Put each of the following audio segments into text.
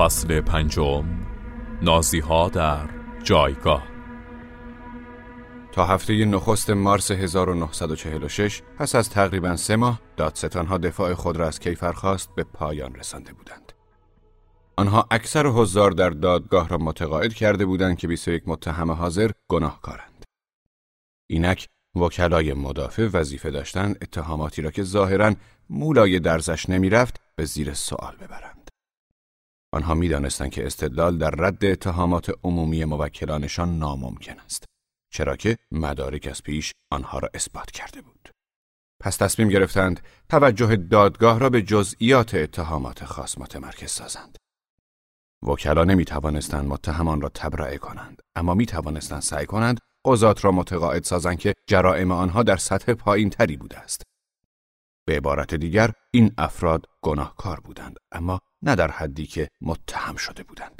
فصل 5. نازی‌ها در جایگاه. تا هفته نخست مارس 1946 پس از تقریباً 3 ماه دادستانها دفاع خود را از کیفرخواست به پایان رسانده بودند. آنها اکثر حضار در دادگاه را متقاعد کرده بودند که 21 متهم حاضر گناهکارند. اینک وکلای مدافع وظیفه داشتند اتهاماتی را که ظاهراً مولای درزش نمی رفت به زیر سوال ببرند. آنها می دانستند که استدلال در رد اتهامات عمومی موکلانشان ناممکن است، چرا که مدارک از پیش آنها را اثبات کرده بود. پس تصمیم گرفتند توجه دادگاه را به جزئیات اتهامات خاص متمرکز سازند. وکلا نمی توانستند متهمان را تبرئه کنند، اما می توانستند سعی کنند قضات را متقاعد سازند که جرائم آنها در سطح پایین تری بوده است. به عبارت دیگر این افراد گناهکار بودند، اما نه در حدی که متهم شده بودند.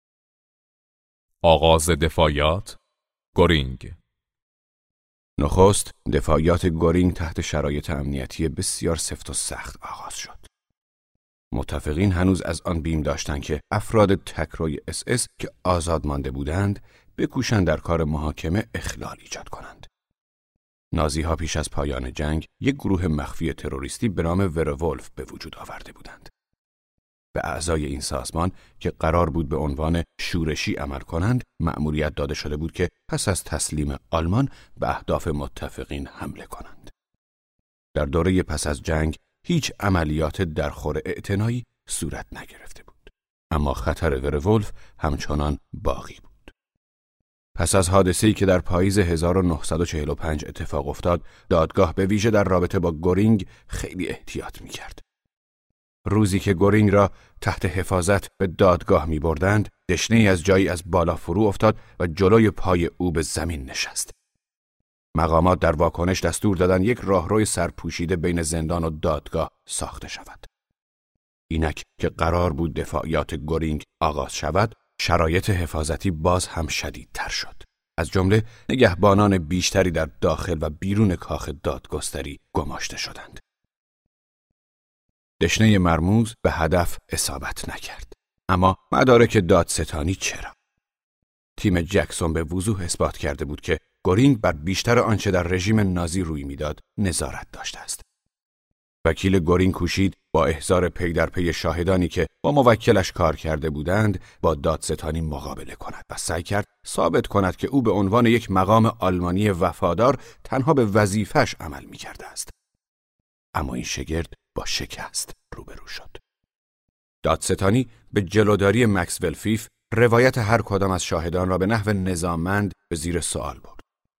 آغاز دفاعیات گورینگ. نخست دفاعیات گورینگ تحت شرایط امنیتی بسیار سفت و سخت آغاز شد. متفقین هنوز از آن بیم داشتند که افراد تک‌روی SS که آزاد مانده بودند بکوشند در کار محاکمه اخلال ایجاد کنند. نازی‌ها پیش از پایان جنگ یک گروه مخفی تروریستی به نام ورولف به وجود آورده بودند. به اعضای این سازمان که قرار بود به عنوان شورشی عمل کنند مأموریت داده شده بود که پس از تسلیم آلمان به اهداف متفقین حمله کنند. در دوره پس از جنگ هیچ عملیات درخور اعتنایی صورت نگرفته بود، اما خطر ورولف همچنان باقی بود. پس از حادثه‌ای که در پاییز 1945 اتفاق افتاد، دادگاه به ویژه در رابطه با گورینگ خیلی احتیاط می‌کرد. روزی که گورینگ را تحت حفاظت به دادگاه می‌بردند، دشنه‌ای از جایی از بالا فرو افتاد و جلوی پای او به زمین نشست. مقامات در واکنش دستور دادند یک راهروی سرپوشیده بین زندان و دادگاه ساخته شود. اینک که قرار بود دفاعیات گورینگ آغاز شود، شرایط حفاظتی باز هم شدیدتر شد. از جمله نگهبانان بیشتری در داخل و بیرون کاخ دادگستری گماشته شدند. دشنه مرموز به هدف اصابت نکرد، اما مدارک دادستانی چرا؟ تیم جکسون به وضوح اثبات کرده بود که گورینگ بر بیشتر آنچه در رژیم نازی روی میداد نظارت داشته است. وکیل گورینگ کوشید با احضار پی در پی شاهدانی که با موکلش کار کرده بودند با دادستانی مقابله کند و سعی کرد ثابت کند که او به عنوان یک مقام آلمانی وفادار تنها به وظیفه‌اش عمل می‌کرده است. اما این شگرد با شکست روبرو شد. دادستانی به جلوداری مکسول فیف روایت هر کدام از شاهدان را به نحو نظاممند به زیر سوال برد.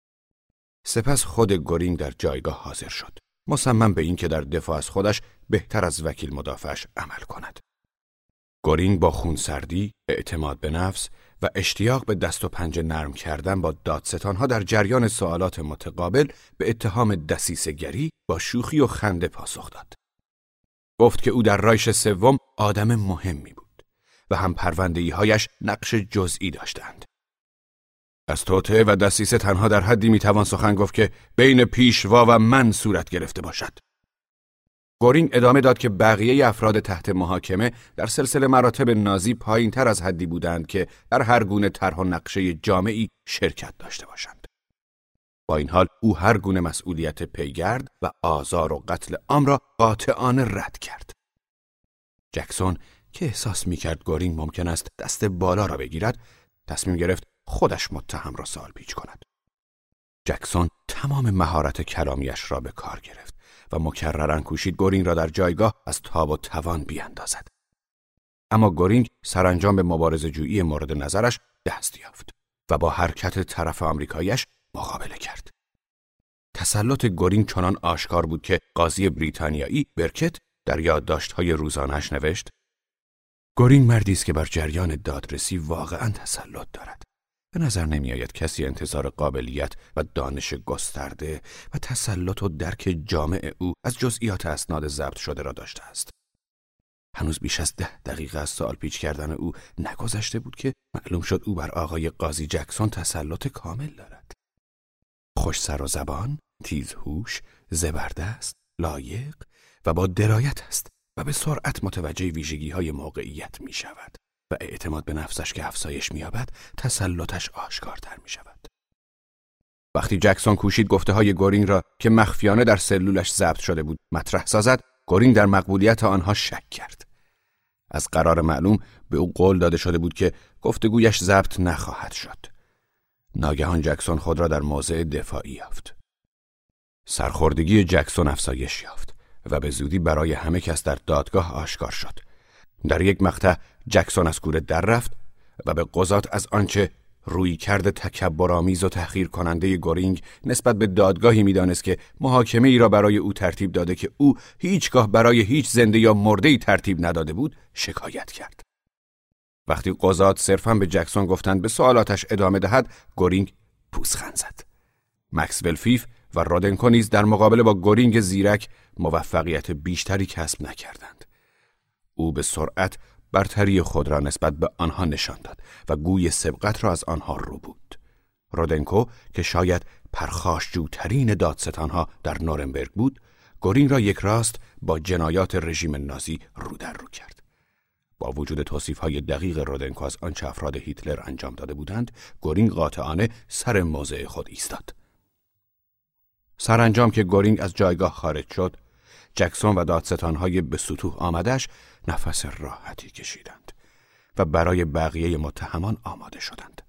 سپس خود گورینگ در جایگاه حاضر شد، مصمم به این که در دفاع از خودش بهتر از وکیل مدافعش عمل کند. گورینگ با خونسردی، اعتماد به نفس و اشتیاق به دست و پنجه نرم کردن با دادستانها در جریان سوالات متقابل به اتهام دسیسه‌گری با شوخی و خنده پاسخ داد. گفت که او در رایش سوم آدم مهمی بود و هم پرونده‌ای‌هایش نقش جزئی داشتند. از توطئه و دسیسه تنها در حدی میتوان سخن گفت که بین پیشوا و من صورت گرفته باشد. گورینگ ادامه داد که بقیه افراد تحت محاکمه در سلسله مراتب نازی پایین تر از حدی بودند که در هر گونه طرح و نقشه جامعی شرکت داشته باشند. با این حال او هر گونه مسئولیت پیگرد و آزار و قتل عام را قاطعانه رد کرد. جکسون که احساس میکرد گورینگ ممکن است دست بالا را بگیرد، تصمیم گرفت خودش متهم را سوال پیچ کند. جکسون تمام مهارت کلامیش را به کار گرفت و مکرراً کوشید گورینگ را در جایگاه از تاب و توان بیاندازد. اما گورینگ سرانجام به مبارزه‌جویی مورد نظرش دست یافت و با حرکت طرف آمریکایی‌اش مقابله کرد. تسلط گورینگ چنان آشکار بود که قاضی بریتانیایی برکت در یادداشت‌های روزانه‌اش نوشت: گورینگ مردی است که بر جریان دادرسی واقعاً تسلط دارد. به نظر نمی‌آید کسی انتظار قابلیت و دانش گسترده و تسلط و درک جامع او از جزئیات اسناد ضبط شده را داشته است. هنوز بیش از 10 دقیقه از سوال پیچ کردن او نگذشته بود که معلوم شد او بر آقای قاضی جکسون تسلط کامل دارد. خوش سر و زبان، تیزهوش، زبردست، لایق و با درایت است و به سرعت متوجه ویژگی‌های موقعیت می‌شود و اعتماد به نفسش که افزایش می‌یابد، تسلطش آشکارتر می‌شود. وقتی جکسون کوشید گفته‌های گورینگ را که مخفیانه در سلولش ضبط شده بود مطرح سازد، گورینگ در مقبولیت آنها شک کرد. از قرار معلوم به او قول داده شده بود که گفتگویش ضبط نخواهد شد. ناگهان جکسون خود را در موضع دفاعی یافت. سرخوردگی جکسون افزایش یافت و به زودی برای همه کس در دادگاه آشکار شد. در یک مقطع جکسون از کوره در رفت و به قضات از آنچه رویکرد تکبرآمیز و تحقیر کننده گورینگ نسبت به دادگاهی می‌دانست که محاکمه ای را برای او ترتیب داده که او هیچگاه برای هیچ زنده یا مرده‌ای ترتیب نداده بود، شکایت کرد. وقتی قضات صرفاً به جکسون گفتند به سوالاتش ادامه دهد، گورینگ پوزخند زد. مکسول فیف و رودنکو نیز در مقابله با گورینگ زیرک موفقیت بیشتری کسب نکردند. او به سرعت برتری خود را نسبت به آنها نشان داد و گوی سبقت را از آنها رو بود. رودنکو که شاید پرخاشجوترین دادستانها در نورنبرگ بود، گورینگ را یک راست با جنایات رژیم نازی رو در رو کرد. با وجود توصیف‌های دقیق رودنکو از آنچه افراد هیتلر انجام داده بودند، گورینگ قاطعانه سر موضع خود ایستاد. سرانجام که گورینگ از جایگاه خارج شد، جکسون و دادستانهای به سطوح آمدش نفس راحتی کشیدند و برای بقیه متهمان آماده شدند.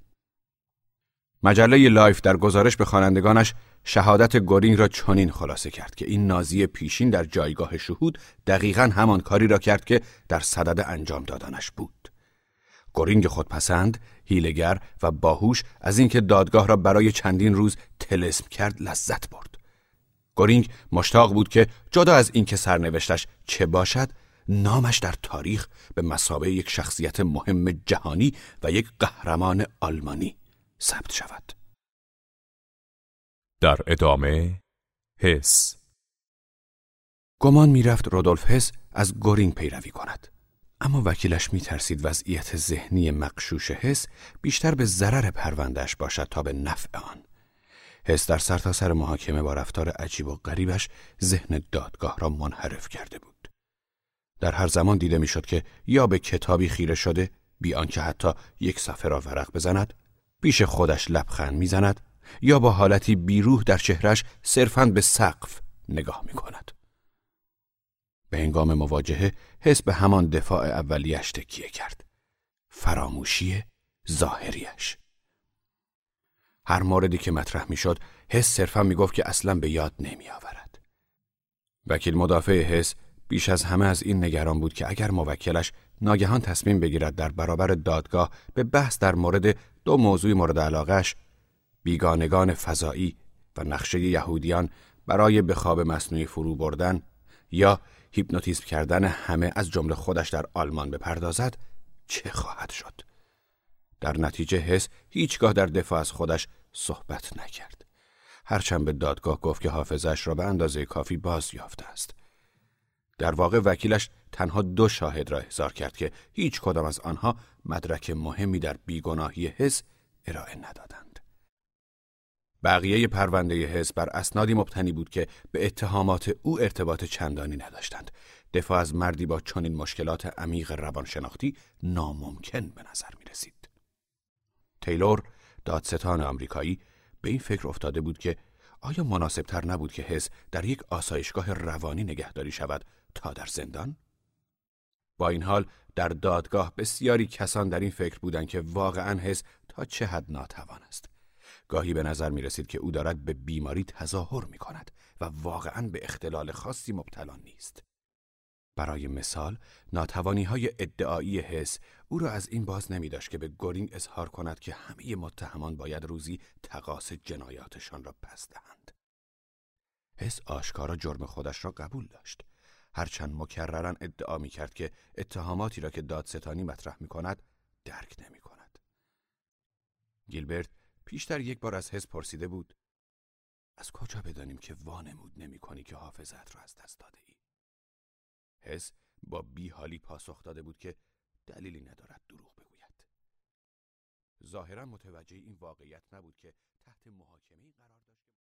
مجله لایف در گزارش به خوانندگانش شهادت گورینگ را چنین خلاصه کرد که این نازی پیشین در جایگاه شهود دقیقاً همان کاری را کرد که در صدد انجام دادنش بود. گورینگ خودپسند، حیله‌گر و باهوش از اینکه دادگاه را برای چندین روز طلسم کرد لذت برد. گورینگ مشتاق بود که جدا از اینکه سرنوشتش چه باشد، نامش در تاریخ به مثابه یک شخصیت مهم جهانی و یک قهرمان آلمانی ثبت شود. در ادامه هس. گمان می‌رفت رودولف هس از گورینگ پیروی کند، اما وکیلش می‌ترسید وضعیت ذهنی مغشوش هس بیشتر به ضرر پرونده‌اش باشد تا به نفع آن. هس در سرتاسر محاکمه با رفتار عجیب و غریبش ذهن دادگاه را منحرف کرده بود. در هر زمان دیده میشد که یا به کتابی خیره شده بی آنکه حتی یک صفحه را ورق بزند، پیش خودش لبخند میزند یا با حالتی بیروح در چهرش صرفاً به سقف نگاه میکند. به هنگام مواجهه حس به همان دفاع اولیش تکیه کرد. فراموشی ظاهریش. هر موردی که مطرح میشد حس صرفاً میگفت که اصلاً به یاد نمی آورد. وکیل مدافع حس بیش از همه از این نگران بود که اگر موکلش ناگهان تصمیم بگیرد در برابر دادگاه به بحث در مورد دو موضوع مورد علاقه‌اش، بیگانگان فضایی و نقشه یهودیان برای به خواب مصنوعی فرو بردن یا هیپنوتیزم کردن همه از جمله خودش در آلمان بپردازد، چه خواهد شد؟ در نتیجه حس هیچگاه در دفاع از خودش صحبت نکرد. هرچند به دادگاه گفت که حافظه‌اش را به اندازه کافی باز یافته است. در واقع وکیلش تنها 2 شاهد را احضار کرد که هیچ کدام از آنها مدرک مهمی در بیگناهی حس ارائه ندادند. بقیه پرونده حس بر اسنادی مبتنی بود که به اتهامات او ارتباط چندانی نداشتند. دفاع از مردی با چنین مشکلات عمیق روانشناختی ناممکن به نظر می رسید. تیلور، دادستان آمریکایی، به این فکر افتاده بود که آیا مناسبتر نبود که حس در یک آسایشگاه روانی نگهداری شود تا در زندان؟ با این حال در دادگاه بسیاری کسان در این فکر بودند که واقعاً حس تا چه حد ناتوان است. گاهی به نظر می رسید که او دارد به بیماری تظاهر می کند و واقعاً به اختلال خاصی مبتلا نیست. برای مثال، ناتوانی‌های ادعایی حس او را از این باز نمی داشت که به گورینگ اظهار کند که همه متهمان باید روزی تقاص جنایاتشان را پس دهند. حس آشکارا جرم خودش را قبول داشت، هرچند مکرراً ادعا می کرد که اتهاماتی را که دادستانی مطرح می کند درک نمی کند. گیلبرت پیشتر یک بار از حس پرسیده بود: از کجا بدانیم که وانمود نمی کنی که حافظت را از دست داده ای؟ حس با بیحالی پاسخ داده بود که دلیلی ندارد دروغ بگوید. ظاهراً متوجه این واقعیت نبود که تحت محاکمه‌ای قرار داشت.